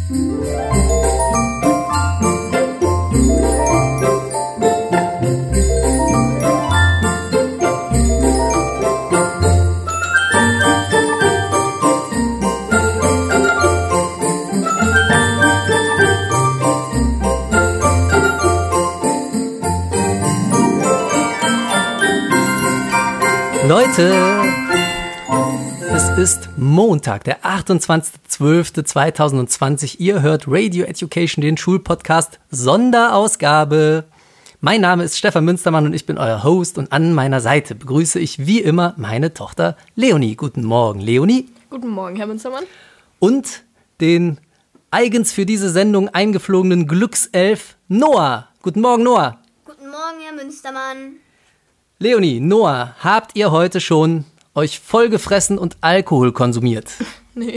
Leute, es ist Montag, der 28.12.2020. Ihr hört Radio Education, den Schulpodcast Sonderausgabe. Mein Name ist Stefan Münstermann und ich bin euer Host. Und an meiner Seite begrüße ich wie immer meine Tochter Leonie. Guten Morgen, Leonie. Guten Morgen, Herr Münstermann. Und den eigens für diese Sendung eingeflogenen Glückself Noah. Guten Morgen, Noah. Guten Morgen, Herr Münstermann. Leonie, Noah, habt ihr heute schon euch vollgefressen und Alkohol konsumiert? Nee.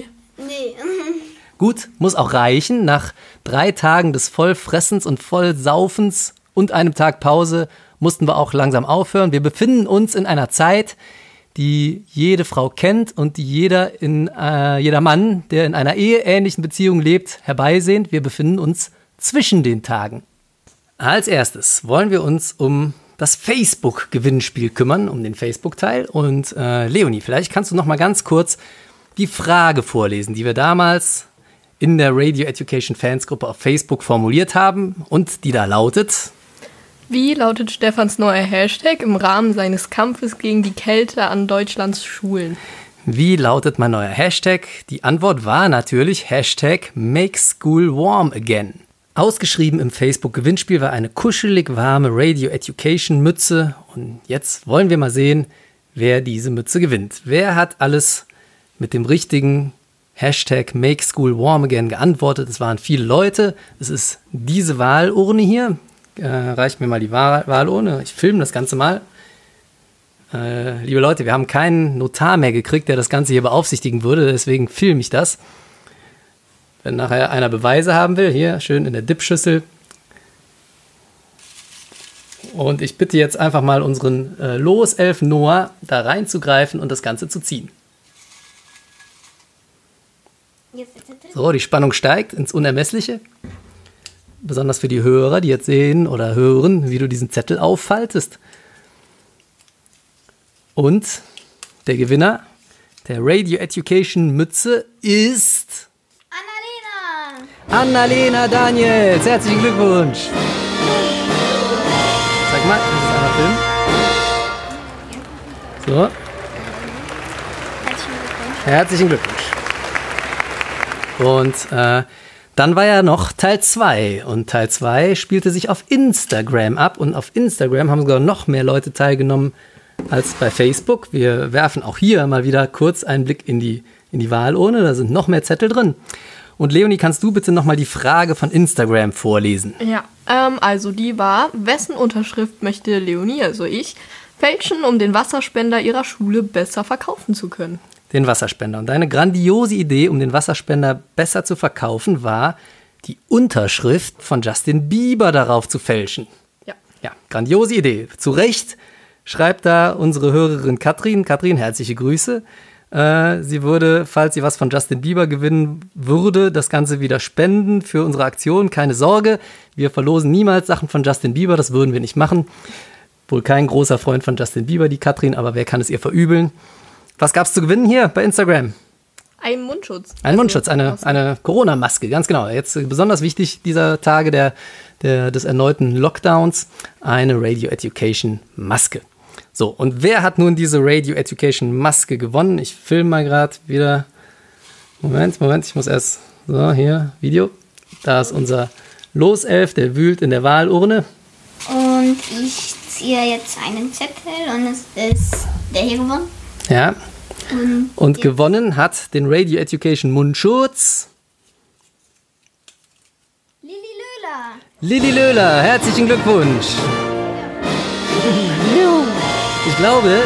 Gut, muss auch reichen. Nach 3 Tagen des Vollfressens und Vollsaufens und einem Tag Pause mussten wir auch langsam aufhören. Wir befinden uns in einer Zeit, die jede Frau kennt und die jeder Mann, der in einer eheähnlichen Beziehung lebt, herbeisehnt. Wir befinden uns zwischen den Tagen. Als erstes wollen wir uns um das Facebook-Gewinnspiel kümmern, um den Facebook-Teil. Und Leonie, vielleicht kannst du noch mal ganz kurz die Frage vorlesen, die wir damals in der Radio Education Fansgruppe auf Facebook formuliert haben und die da lautet: Wie lautet Stefans neuer Hashtag im Rahmen seines Kampfes gegen die Kälte an Deutschlands Schulen? Wie lautet mein neuer Hashtag? Die Antwort war natürlich Hashtag Make School Warm Again. Ausgeschrieben im Facebook-Gewinnspiel war eine kuschelig warme Radio Education Mütze. Und jetzt wollen wir mal sehen, wer diese Mütze gewinnt. Wer hat alles mit dem richtigen Hashtag Make School Warm Again geantwortet? Es waren viele Leute. Es ist diese Wahlurne hier. Reicht mir mal die Wahlurne. Ich filme das Ganze mal. Liebe Leute, wir haben keinen Notar mehr gekriegt, der das Ganze hier beaufsichtigen würde. Deswegen filme ich das. Wenn nachher einer Beweise haben will, hier schön in der Dipschüssel. Und ich bitte jetzt einfach mal unseren Loself Noah da reinzugreifen und das Ganze zu ziehen. So, die Spannung steigt ins Unermessliche. Besonders für die Hörer, die jetzt sehen oder hören, wie du diesen Zettel auffaltest. Und der Gewinner der Radio Education Mütze ist Annalena Daniels. Herzlichen Glückwunsch. Sag mal, das ist einmal Film. So. Herzlichen Glückwunsch. Und dann war ja noch Teil 2. Und Teil 2 spielte sich auf Instagram ab. Und auf Instagram haben sogar noch mehr Leute teilgenommen als bei Facebook. Wir werfen auch hier mal wieder kurz einen Blick in die Wahlurne. Da sind noch mehr Zettel drin. Und Leonie, kannst du bitte nochmal die Frage von Instagram vorlesen? Ja, also die war: Wessen Unterschrift möchte Leonie, also ich, fälschen, um den Wasserspender ihrer Schule besser verkaufen zu können? Den Wasserspender. Und deine grandiose Idee, um den Wasserspender besser zu verkaufen, war, die Unterschrift von Justin Bieber darauf zu fälschen. Ja. Ja, grandiose Idee. Zu Recht schreibt da unsere Hörerin Katrin. Katrin, herzliche Grüße. Sie würde, falls sie was von Justin Bieber gewinnen würde, das Ganze wieder spenden für unsere Aktion. Keine Sorge, wir verlosen niemals Sachen von Justin Bieber, das würden wir nicht machen. Wohl kein großer Freund von Justin Bieber, die Katrin, aber wer kann es ihr verübeln? Was gab's zu gewinnen hier bei Instagram? Ein Mundschutz. Ein Mundschutz, eine Corona-Maske, ganz genau. Jetzt besonders wichtig dieser Tage des erneuten Lockdowns, eine Radio Education Maske. So, und wer hat nun diese Radio Education Maske gewonnen? Ich filme mal gerade wieder. Moment, ich muss erst, so, hier, Video. Da ist unser Loself, der wühlt in der Wahlurne. Und ich ziehe jetzt einen Zettel und es ist der hier gewonnen. Ja. Und gewonnen hat den Radio Education Mundschutz Lilly Löhler. Herzlichen Glückwunsch. Ich glaube,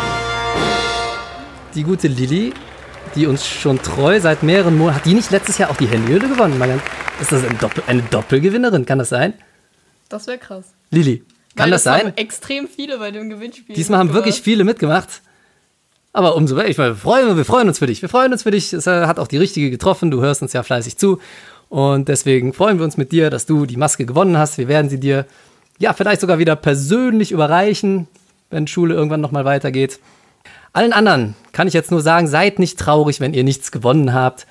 die gute Lilly, die uns schon treu seit mehreren Monaten, hat die nicht letztes Jahr auch die Handyhülle gewonnen? Ist das eine Doppelgewinnerin? Kann das sein? Das wäre krass. Lilly, kann das sein? Haben extrem viele bei dem Gewinnspiel. Diesmal haben wirklich viele mitgemacht. Aber umso mehr, wir freuen uns für dich. Es hat auch die richtige getroffen. Du hörst uns ja fleißig zu. Und deswegen freuen wir uns mit dir, dass du die Maske gewonnen hast. Wir werden sie dir ja vielleicht sogar wieder persönlich überreichen, wenn Schule irgendwann nochmal weitergeht. Allen anderen kann ich jetzt nur sagen, seid nicht traurig, wenn ihr nichts gewonnen habt.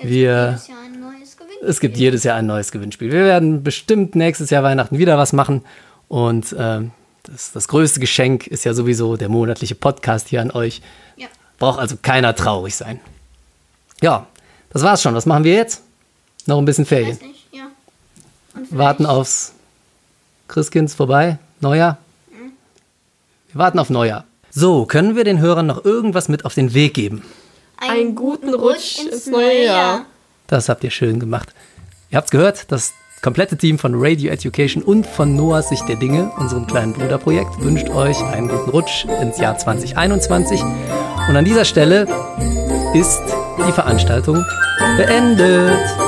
Es gibt jedes Jahr ein neues Gewinnspiel. Wir werden bestimmt nächstes Jahr Weihnachten wieder was machen. Und das größte Geschenk ist ja sowieso der monatliche Podcast hier an euch. Ja. Braucht also keiner traurig sein. Ja, das war's schon. Was machen wir jetzt? Noch ein bisschen Ferien. Weiß nicht, ja. Warten aufs Christkind vorbei? Neujahr? Wir warten auf Neujahr. So, können wir den Hörern noch irgendwas mit auf den Weg geben? Einen guten Rutsch ins neue Jahr. Das habt ihr schön gemacht. Ihr habt's gehört, das komplette Team von Radio Education und von Noahs Sicht der Dinge, unserem kleinen Bruderprojekt, wünscht euch einen guten Rutsch ins Jahr 2021. Und an dieser Stelle ist die Veranstaltung beendet.